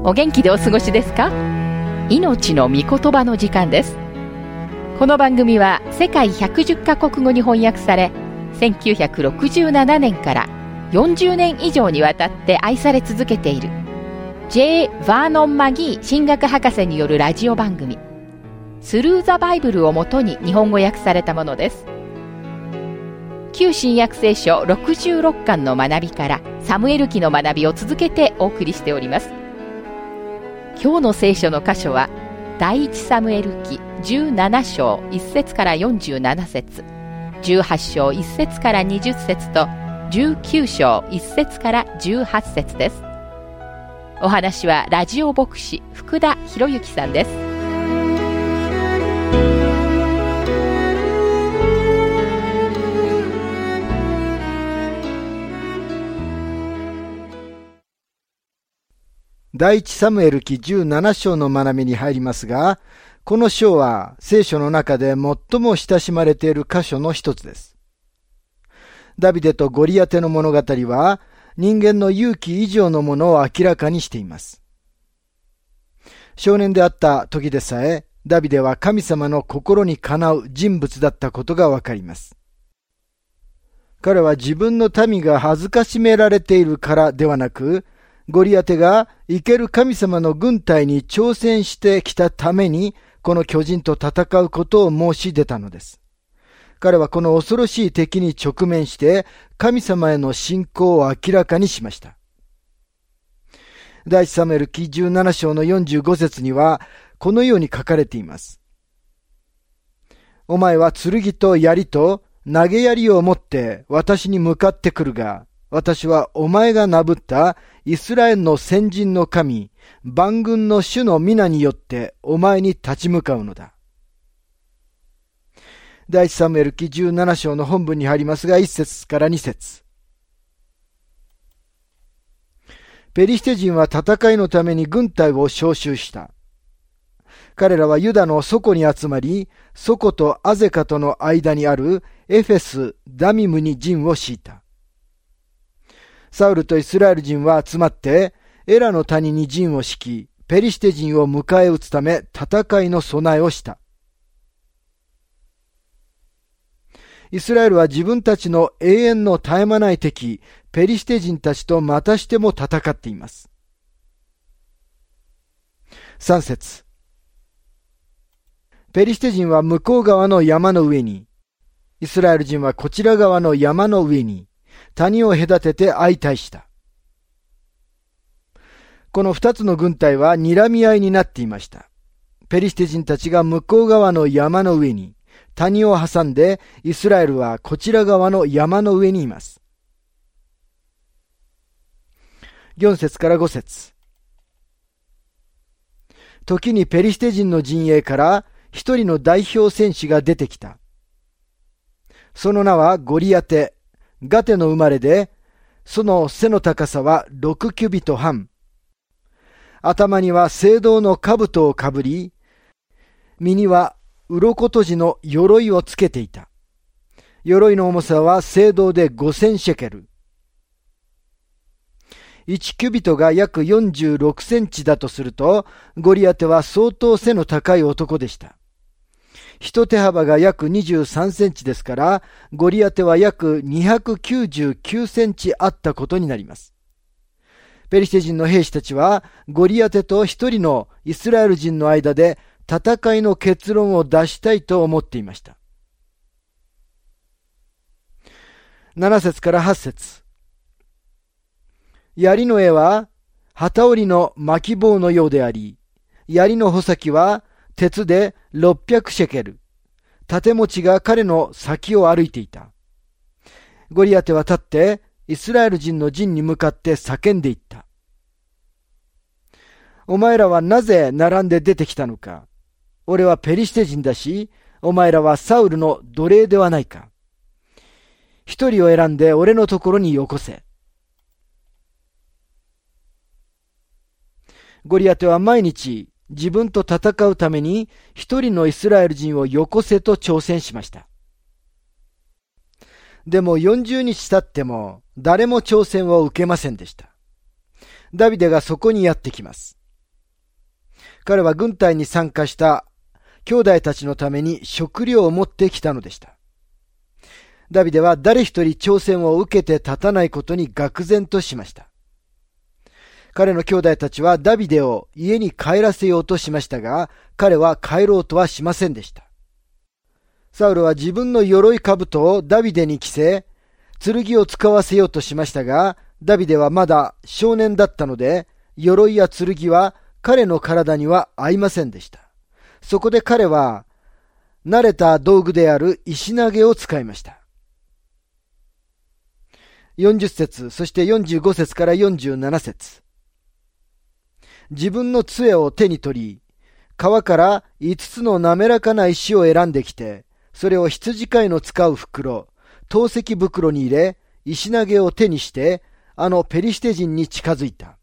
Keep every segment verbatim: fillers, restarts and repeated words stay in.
お元気でお過ごしですか？命の御言葉の時間です。この番組は世界ひゃくじゅっカ国語に翻訳され、せんきゅうひゃくろくじゅうななねんからよんじゅうねん以上にわたって愛され続けている J. バーノン・マギー神学博士によるラジオ番組スルー・ザ・バイブルをもとに日本語訳されたものです。旧新約聖書ろくじゅうろっかんの学びからサムエル記の学びを続けてお送りしております。今日の聖書の箇所は第一サムエル記じゅうなな章いち節からよんじゅうなな節、じゅうはち章いち節からにじゅう節とじゅうきゅう章いち節からじゅうはち節です。お話はラジオ牧師福田博之さんです。 第一サムエル記じゅうなな章の学びに入りますが、この章は聖書の中で最も親しまれている箇所の一つです。ダビデとゴリアテの物語は人間の勇気以上のものを明らかにしています。少年であった時でさえ、ダビデは神様の心にかなう人物だったことがわかります。彼は自分の民が恥ずかしめられているからではなく、ゴリアテが生ける神様の軍隊に挑戦してきたために、この巨人と戦うことを申し出たのです。彼はこの恐ろしい敵に直面して、神様への信仰を明らかにしました。第一サムエル記じゅうなな章のよんじゅうご節には、このように書かれています。お前は剣と槍と投げ槍を持って私に向かってくるが、私はお前がなぶったイスラエルの先人の神、万軍の主の皆によってお前に立ち向かうのだ。第一サムエル記じゅうなな章の本文に入りますが、いち節からに節。ペリシテ人は戦いのために軍隊を招集した。彼らはユダのソコに集まり、ソコとアゼカとの間にあるエフェス・ダミムに陣を敷いた。サウルとイスラエル人は集まって、エラの谷に陣を敷き、ペリシテ人を迎え撃つため戦いの備えをした。イスラエルは自分たちの永遠の絶え間ない敵、ペリシテ人たちとまたしても戦っています。さん節。ペリシテ人は向こう側の山の上に、イスラエル人はこちら側の山の上に、谷を隔てて相対した。この二つの軍隊は睨み合いになっていました。ペリシテ人たちが向こう側の山の上に、谷を挟んでイスラエルはこちら側の山の上にいます。よん節からご節。時にペリシテ人の陣営から一人の代表戦士が出てきた。その名はゴリアテ。ガテの生まれで、その背の高さは六キュビト半。頭には青銅の兜をかぶり、身には鱗とじの鎧をつけていた。鎧の重さは青銅で五千シェケル。一キュビトが約よんじゅうろくセンチだとすると、ゴリアテは相当背の高い男でした。一手幅が約にじゅうさんセンチですから、ゴリアテは約にひゃくきゅうじゅうきゅうセンチあったことになります。ペリシテ人の兵士たちは、ゴリアテと一人のイスラエル人の間で戦いの結論を出したいと思っていました。なな節からはち節。槍の柄は、旗織りの巻き棒のようであり、槍の穂先は、鉄でろっぴゃくシェケル。盾持ちが彼の先を歩いていた。ゴリアテは立って、イスラエル人の陣に向かって叫んでいった。お前らはなぜ並んで出てきたのか。俺はペリシテ人だし、お前らはサウルの奴隷ではないか。一人を選んで俺のところによこせ。ゴリアテは毎日自分と戦うために一人のイスラエル人をよこせと挑戦しました。でもよんじゅうにち経っても誰も挑戦を受けませんでした。ダビデがそこにやってきます。 彼は軍隊に参加した兄弟たちのために食料を持ってきたのでした。ダビデは誰一人挑戦を受けて立たないことに愕然としました。彼の兄弟たちはダビデを家に帰らせようとしましたが、彼は帰ろうとはしませんでした。サウルは自分の鎧兜をダビデに着せ、剣を使わせようとしましたが、ダビデはまだ少年だったので、鎧や剣は彼の体には合いませんでした。そこで彼は、慣れた道具である石投げを使いました。よんじゅっ節、そしてよんじゅうご節からよんじゅうなな節。自分の杖を手に取り、川から五つの滑らかな石を選んできて、それを羊飼いの使う袋、投石袋に入れ、石投げを手にして、あのペリシテ人に近づいた。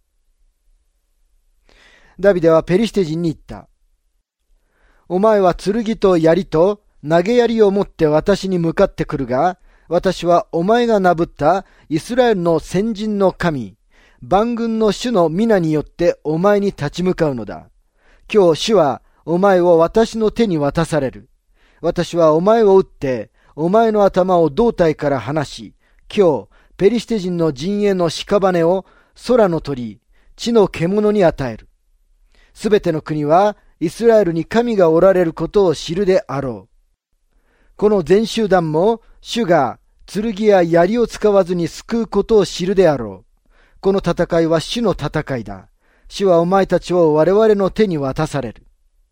ダビデはペリシテ人に言った。お前は剣と槍と投げ槍を持って私に向かってくるが、私はお前がなぶったイスラエルの先人の神、万軍の主の皆によってお前に立ち向かうのだ。今日主はお前を私の手に渡される。私はお前を撃って、お前の頭を胴体から離し、今日、ペリシテ人の陣営の屍を空の鳥、地の獣に与える。すべての国はイスラエルに神がおられることを知るであろう。この全集団も主が剣や槍を使わずに救うことを知るであろう。この戦いは主の戦いだ。主はお前たちを我々の手に渡される。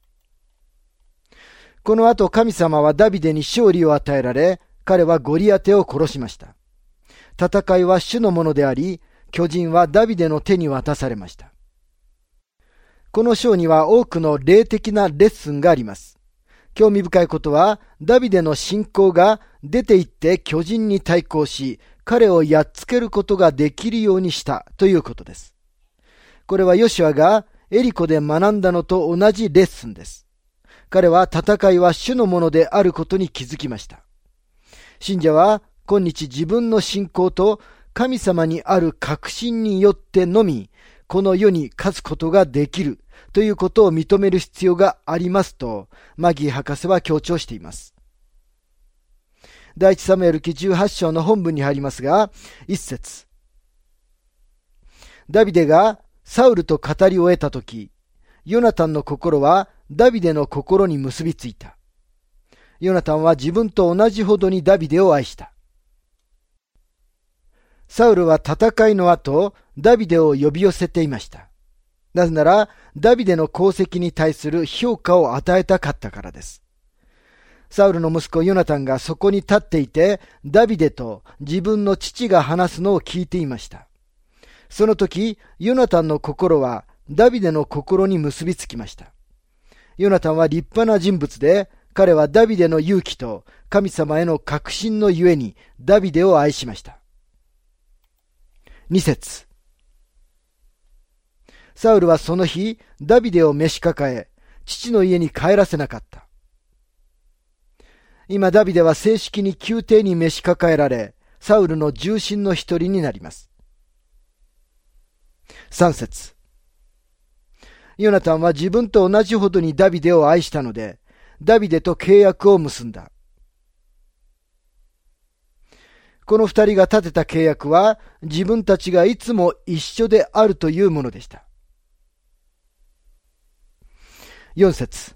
この後神様はダビデに勝利を与えられ、彼はゴリアテを殺しました。戦いは主のものであり、巨人はダビデの手に渡されました。この章には多くの霊的なレッスンがあります。興味深いことは、ダビデの信仰が出て行って巨人に対抗し、彼をやっつけることができるようにしたということです。これはヨシュアがエリコで学んだのと同じレッスンです。彼は戦いは主のものであることに気づきました。信者は今日自分の信仰と神様にある確信によってのみ、この世に勝つことができるということを認める必要がありますと、マギー博士は強調しています。第一サムエル記じゅうはち章の本文に入りますが、一節。ダビデがサウルと語り終えたとき、ヨナタンの心はダビデの心に結びついた。ヨナタンは自分と同じほどにダビデを愛した。サウルは戦いの後、ダビデを呼び寄せていました。なぜなら、ダビデの功績に対する評価を与えたかったからです。サウルの息子ヨナタンがそこに立っていて、ダビデと自分の父が話すのを聞いていました。その時、ヨナタンの心はダビデの心に結びつきました。ヨナタンは立派な人物で、彼はダビデの勇気と神様への確信のゆえにダビデを愛しました。二節。サウルはその日、ダビデを召し抱え、父の家に帰らせなかった。今ダビデは正式に宮廷に召し抱えられ、サウルの重臣の一人になります。三節。ヨナタンは自分と同じほどにダビデを愛したので、ダビデと契約を結んだ。この二人が立てた契約は、自分たちがいつも一緒であるというものでした。四節。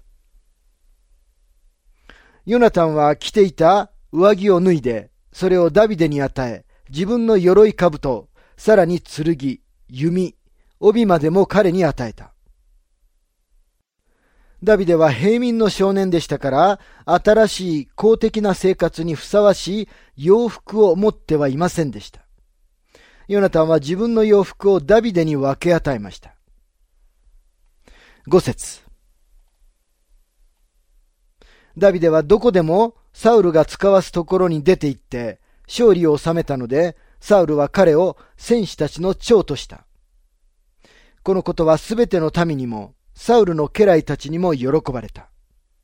ヨナタンは着ていた上着を脱いで、それをダビデに与え、自分の鎧兜、さらに剣、弓、帯までも彼に与えた。ダビデは平民の少年でしたから、新しい公的な生活にふさわしい洋服を持ってはいませんでした。ヨナタンは自分の洋服をダビデに分け与えました。五節。ダビデはどこでもサウルが使わすところに出て行って勝利を収めたので、サウルは彼を戦士たちの長とした。このことはすべての民にも、サウルの家来たちにも喜ばれた。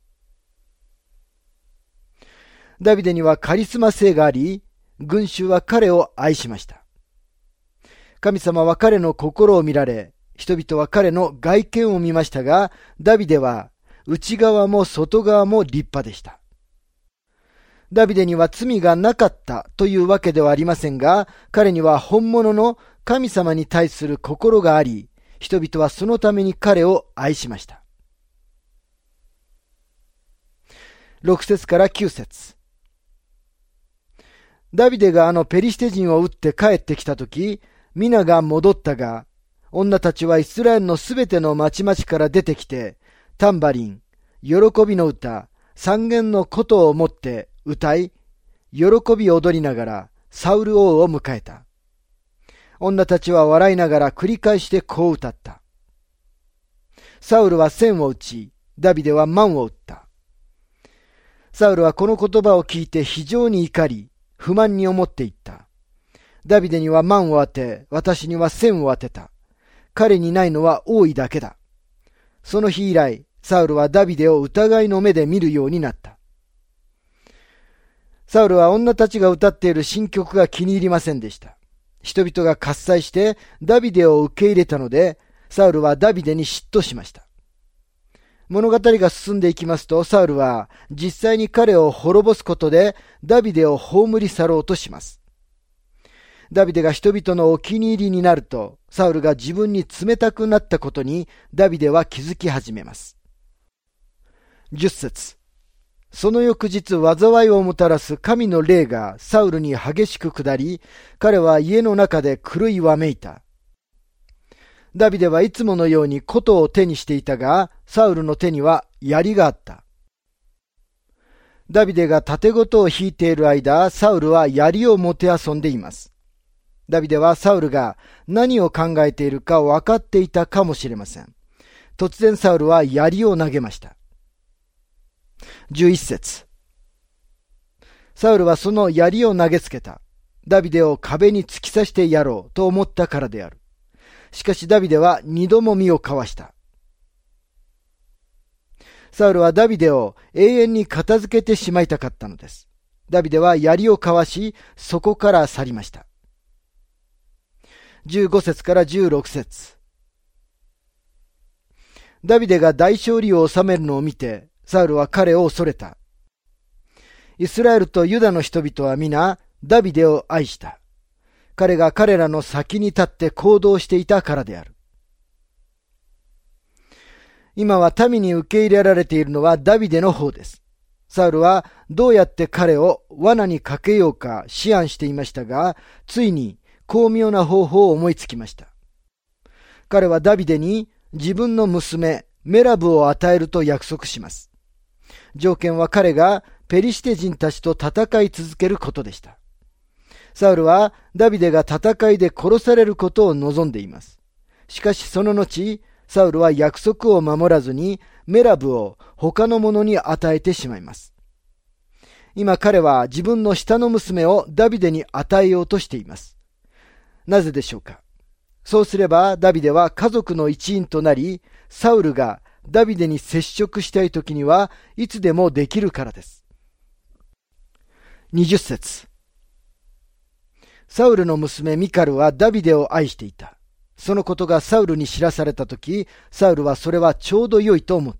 ダビデにはカリスマ性があり、群衆は彼を愛しました。神様は彼の心を見られ、 人々は彼の外見を見ましたが、ダビデは内側も外側も立派でした。ダビデには罪がなかったというわけではありませんが、彼には本物の神様に対する心があり、人々はそのために彼を愛しました。ろく節からきゅう節。ダビデがあのペリシテ人を撃って帰ってきたとき、皆が戻ったが、女たちはイスラエルのすべての町々から出てきて、タンバリン、喜びの歌、三弦の琴を持って歌い、喜び踊りながらサウル王を迎えた。女たちは笑いながら繰り返してこう歌った。サウルは千を打ち、ダビデは万を打った。サウルはこの言葉を聞いて非常に怒り、不満に思っていった。ダビデには万を当て、私には千を当てた。彼にないのは王位だけだ。その日以来、サウルはダビデを疑いの目で見るようになった。サウルは女たちが歌っている新曲が気に入りませんでした。人々が喝采してダビデを受け入れたので、サウルはダビデに嫉妬しました。物語が進んでいきますと、サウルは実際に彼を滅ぼすことでダビデを葬り去ろうとします。ダビデが人々のお気に入りになると、サウルが自分に冷たくなったことにダビデは気づき始めます。じゅっ節。その翌日災いをもたらす神の霊がサウルに激しく下り、彼は家の中で狂いわめいた。ダビデはいつものように琴を手にしていたが、サウルの手には槍があった。ダビデが盾琴を弾いている間、サウルは槍をもてあそんでいます。ダビデはサウルが何を考えているか分かっていたかもしれません。突然サウルは槍を投げました。じゅういち節。サウルはその槍を投げつけた。ダビデを壁に突き刺してやろうと思ったからである。しかしダビデは二度も身をかわした。サウルはダビデを永遠に片付けてしまいたかったのです。ダビデは槍をかわし、そこから去りました。じゅうご節からじゅうろく節。ダビデが大勝利を収めるのを見て、サウルは彼を恐れた。イスラエルとユダの人々は皆、ダビデを愛した。彼が彼らの先に立って行動していたからである。今は民に受け入れられているのはダビデの方です。サウルはどうやって彼を罠にかけようか思案していましたが、ついに巧妙な方法を思いつきました。彼はダビデに自分の娘メラブを与えると約束します。条件は彼がペリシテ人たちと戦い続けることでした。サウルはダビデが戦いで殺されることを望んでいます。しかしその後、サウルは約束を守らずにメラブを他の者に与えてしまいます。今彼は自分の下の娘をダビデに与えようとしています。なぜでしょうか。そうすればダビデは家族の一員となり、サウルがダビデに接触したい時にはいつでもできるからです。にじゅっ節。サウルの娘ミカルはダビデを愛していた。そのことがサウルに知らされたとき、サウルはそれはちょうど良いと思った。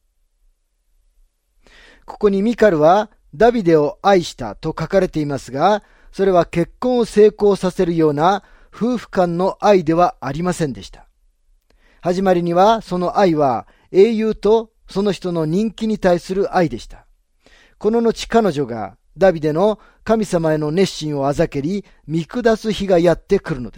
ここにミカルはダビデを愛したと書かれていますが、それは結婚を成功させるような夫婦間の愛ではありませんでした。始まりにはその愛は英雄とその人の人気に対する愛でした。この後彼女がダビデの神様への熱心をあざけり見下す日がやってくるのです。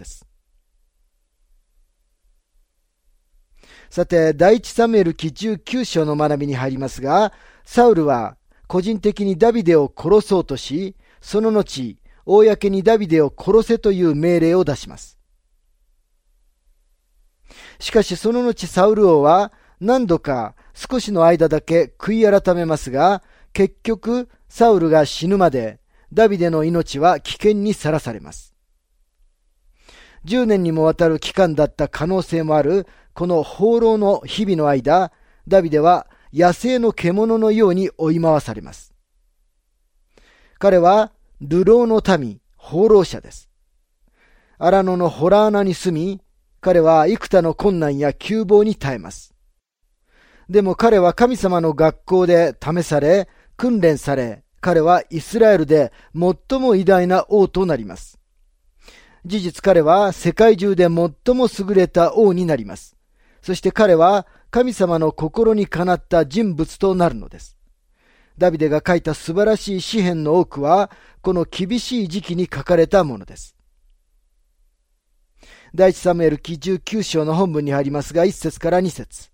さて、第一サムエル記じゅうきゅう章の学びに入りますが、サウルは個人的にダビデを殺そうとし、その後、公にダビデを殺せという命令を出します。しかしその後サウル王は何度か少しの間だけ悔い改めますが、結局サウルが死ぬまでダビデの命は危険にさらされます。じゅうねんにもわたる期間だった可能性もあるこの放浪の日々の間、ダビデは野生の獣のように追い回されます。彼は流浪の民、放浪者です。荒野の洞穴に住み、 彼は幾多の困難や窮乏に耐えます。でも彼は神様の学校で試され、訓練され、彼はイスラエルで最も偉大な王となります。事実彼は世界中で最も優れた王になります。そして彼は神様の心にかなった人物となるのです。ダビデが書いた素晴らしい詩篇の多くは、この厳しい時期に書かれたものです。第一サムエル記じゅうきゅう章の本文に入りますが、いっ節からに節。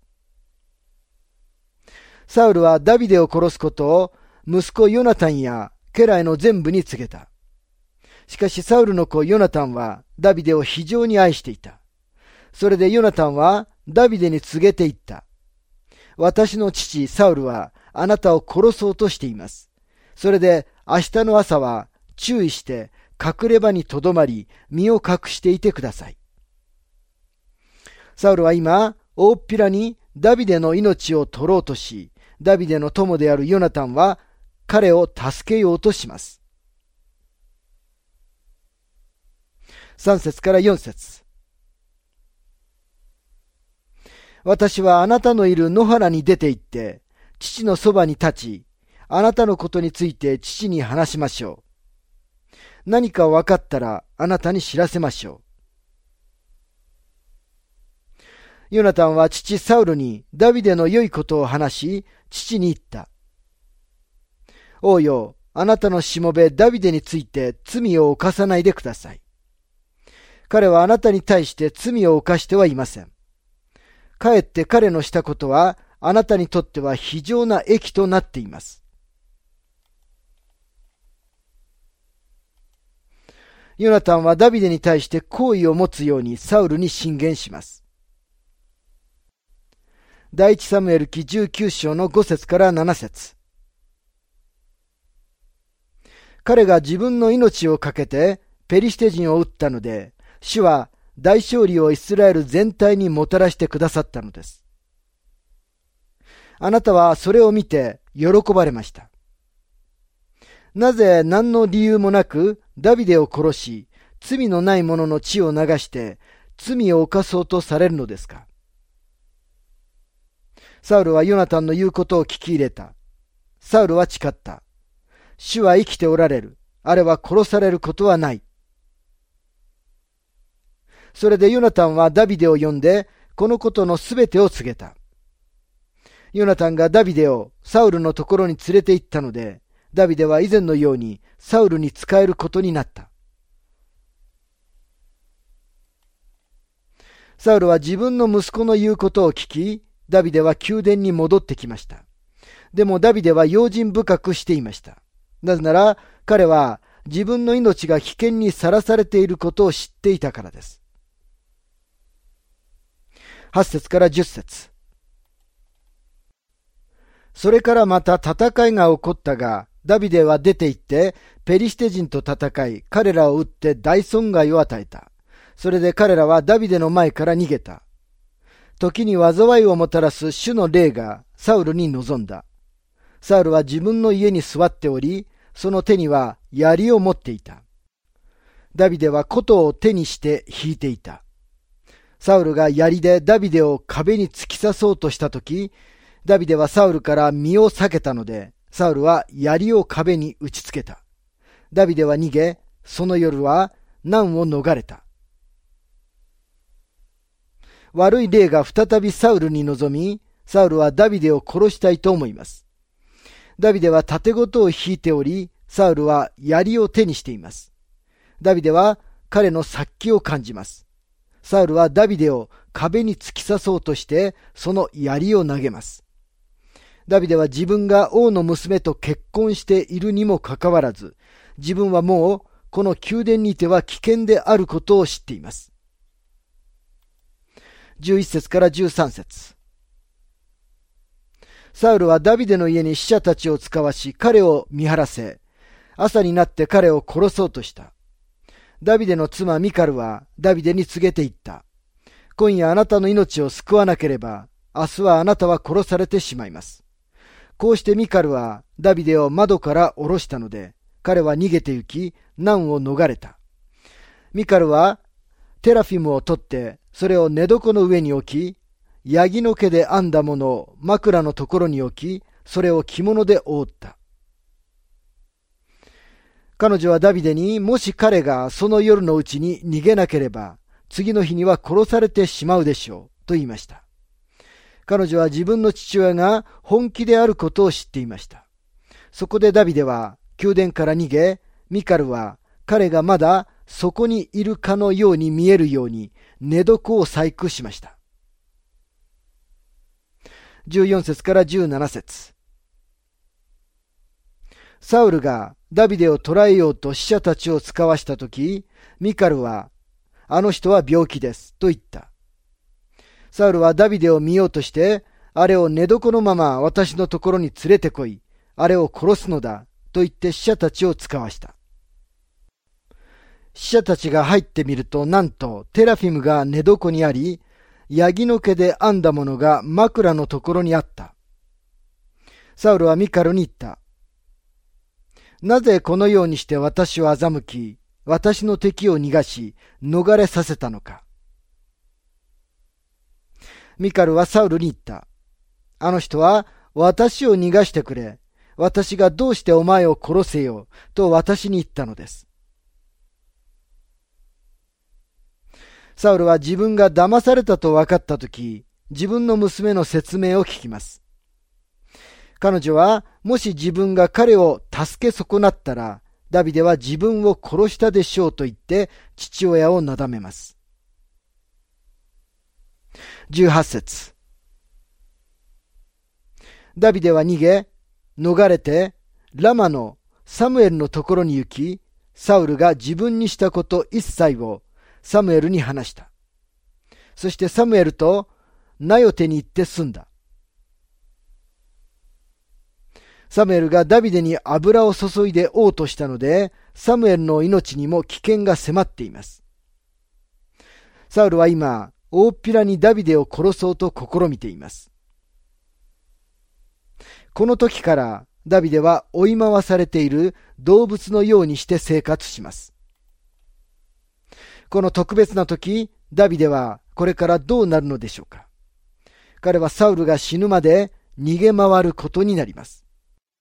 サウルはダビデを殺すことを息子ヨナタンや家来の全部に告げた。しかしサウルの子ヨナタンはダビデを非常に愛していた。それでヨナタンはダビデに告げていった。私の父サウルはあなたを殺そうとしています。それで明日の朝は注意して隠れ場にとどまり身を隠していてください。サウルは今大っぴらにダビデの命を取ろうとし、ダビデの友であるヨナタンは彼を助けようとします。さん節からよん節。私はあなたのいる野原に出て行って、父のそばに立ち、あなたのことについて父に話しましょう。何か分かったらあなたに知らせましょう。ヨナタンは父サウルにダビデの良いことを話し、父に言った。王よ、あなたのしもべダビデについて罪を犯さないでください。彼はあなたに対して罪を犯してはいません。かえって彼のしたことはあなたにとっては非常な益となっています。ヨナタンはダビデに対して好意を持つようにサウルに進言します。第一サムエル記じゅうきゅう章のご節からなな節。彼が自分の命をかけてペリシテ人を撃ったので、主は大勝利をイスラエル全体にもたらしてくださったのです。あなたはそれを見て喜ばれました。なぜ何の理由もなくダビデを殺し、罪のない者の血を流して罪を犯そうとされるのですか。サウルはヨナタンの言うことを聞き入れた。サウルは誓った。主は生きておられる。あれは殺されることはない。それでヨナタンはダビデを呼んで、このことのすべてを告げた。ヨナタンがダビデをサウルのところに連れて行ったので、ダビデは以前のようにサウルに仕えることになった。サウルは自分の息子の言うことを聞き、ダビデは宮殿に戻ってきました。でもダビデは用心深くしていました。なぜなら彼は自分の命が危険にさらされていることを知っていたからです。はち節からじゅっ節。それからまた戦いが起こったが、ダビデは出て行ってペリシテ人と戦い、彼らを撃って大損害を与えた。それで彼らはダビデの前から逃げた。時に災いをもたらす主の霊がサウルに臨んだ。サウルは自分の家に座っており、その手には槍を持っていた。ダビデは琴を手にして弾いていた。サウルが槍でダビデを壁に突き刺そうとしたとき、ダビデはサウルから身を避けたので、サウルは槍を壁に打ちつけた。ダビデは逃げ、その夜は難を逃れた。悪い霊が再びサウルに臨み、サウルはダビデを殺したいと思います。ダビデは盾ごとを引いており、サウルは槍を手にしています。ダビデは彼の殺気を感じます。サウルはダビデを壁に突き刺そうとして、その槍を投げます。ダビデは自分が王の娘と結婚しているにもかかわらず、自分はもうこの宮殿にては危険であることを知っています。じゅういち節からじゅうさん節。サウルはダビデの家に使者たちを使わし、彼を見張らせ、朝になって彼を殺そうとした。ダビデの妻ミカルはダビデに告げていった。今夜あなたの命を救わなければ、明日はあなたは殺されてしまいます。こうしてミカルはダビデを窓から下ろしたので、彼は逃げて行き、難を逃れた。ミカルはテラフィムを取ってそれを寝床の上に置き、ヤギの毛で編んだものを枕のところに置き、それを着物で覆った。彼女はダビデに、もし彼がその夜のうちに逃げなければ、次の日には殺されてしまうでしょう、と言いました。彼女は自分の父親が本気であることを知っていました。そこでダビデは宮殿から逃げ、ミカルは彼がまだそこにいるかのように見えるように寝床を細工しました。じゅうよん節からじゅうなな節。サウルがダビデを捕らえようと使者たちを使わしたとき、ミカルは、あの人は病気です、と言った。サウルはダビデを見ようとして、あれを寝床のまま私のところに連れてこい、あれを殺すのだ、と言って使者たちを使わした。使者たちが入ってみると、なんとテラフィムが寝床にあり、ヤギの毛で編んだものが枕のところにあった。サウルはミカルに言った。なぜこのようにして私を欺き、私の敵を逃がし、逃れさせたのか。ミカルはサウルに言った。あの人は私を逃がしてくれ。私がどうしてお前を殺せよ、と私に言ったのです。サウルは自分が騙されたと分かったとき、自分の娘の説明を聞きます。彼女は、もし自分が彼を助け損なったら、ダビデは自分を殺したでしょうと言って父親をなだめます。じゅうはち節。ダビデは逃げ、逃れて、ラマのサムエルのところに行き、サウルが自分にしたこと一切をサムエルに話した。そしてサムエルとナヨテに行って住んだ。サムエルがダビデに油を注いで王としたので、サムエルの命にも危険が迫っています。サウルは今、大っぴらにダビデを殺そうと試みています。この時からダビデは追い回されている動物のようにして生活します。この特別な時、ダビデはこれからどうなるのでしょうか。彼はサウルが死ぬまで逃げ回ることになります。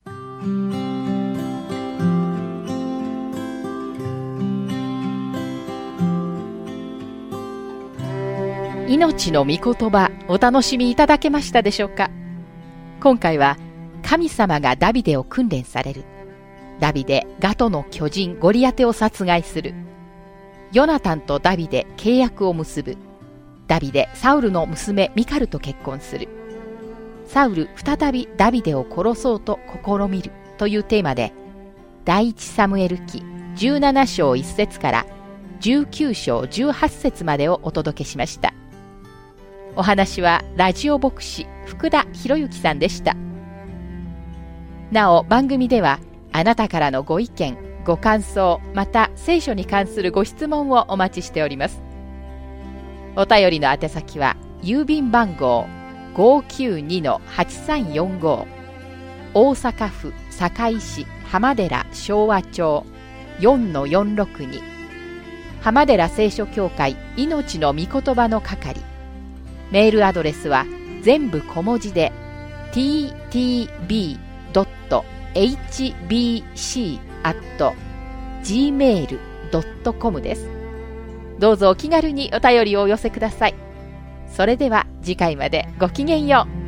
命の御言葉、お楽しみいただけましたでしょうか。今回は神様がダビデを訓練される、ダビデガトの巨人ゴリアテを殺害する、ヨナタンとダビデ契約を結ぶ、ダビデサウルの娘ミカルと結婚する、サウル再びダビデを殺そうと試みるというテーマで、第一サムエル記じゅうなな章いち節からじゅうきゅう章じゅうはち節までをお届けしました。お話はラジオ牧師福田博之さんでした。なお番組ではあなたからのご意見、ご感想、また聖書に関するご質問をお待ちしております。お便りの宛先は郵便番号 ごーきゅうにのはちさんよんご 大阪府堺市浜寺昭和町 よんのよんろくに 浜寺聖書協会命の御言葉の係。メールアドレスは全部小文字で ティーティービードットエイチビーシーアットジーメールドットコム です。どうぞお気軽にお便りをお寄せください。それでは次回までごきげんよう。